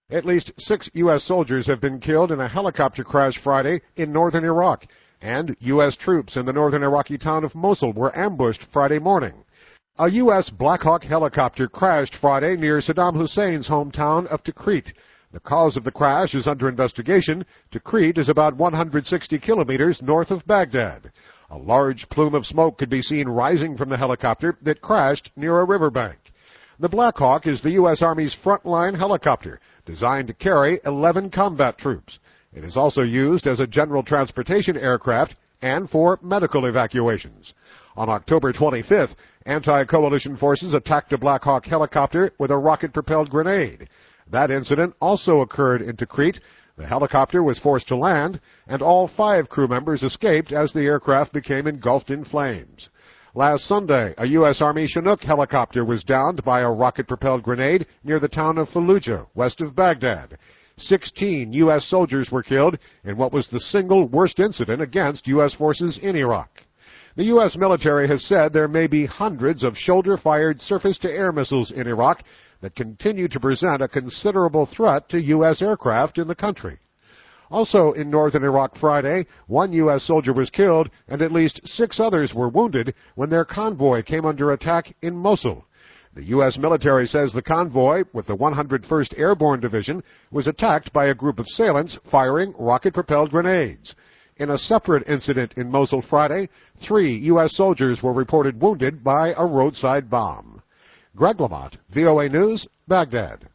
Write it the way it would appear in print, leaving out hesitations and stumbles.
At least 6 U.S. soldiers have been killed in a helicopter crash Friday in northern Iraq, and U.S. troops in the northern Iraqi town of Mosul were ambushed Friday morning. A U.S. Black Hawk helicopter crashed Friday near Saddam Hussein's hometown of Tikrit. The cause of the crash is under investigation. Tikrit is about 160 kilometers north of Baghdad. A large plume of smoke could be seen rising from the helicopter that crashed near a riverbank. The Black Hawk is the U.S. Army's frontline helicopter, designed to carry 11 combat troops. It is also used as a general transportation aircraft and for medical evacuations. On October 25th, anti-coalition forces attacked a Black Hawk helicopter with a rocket-propelled grenade. That incident also occurred in Tikrit. The helicopter was forced to land, and all 5 crew members escaped as the aircraft became engulfed in flames. Last Sunday, a U.S. Army Chinook helicopter was downed by a rocket-propelled grenade near the town of Fallujah, west of Baghdad. 16 U.S. soldiers were killed in what was the single worst incident against U.S. forces in Iraq. The U.S. military has said there may be hundreds of shoulder-fired surface-to-air missiles in Iraq that continue to present a considerable threat to U.S. aircraft in the country. Also in northern Iraq Friday, 1 U.S. soldier was killed and at least 6 others were wounded when their convoy came under attack in Mosul. The U.S. military says the convoy, with the 101st Airborne Division, was attacked by a group of assailants firing rocket-propelled grenades. In a separate incident in Mosul Friday, 3 U.S. soldiers were reported wounded by a roadside bomb. Greg Lamont, VOA News, Baghdad.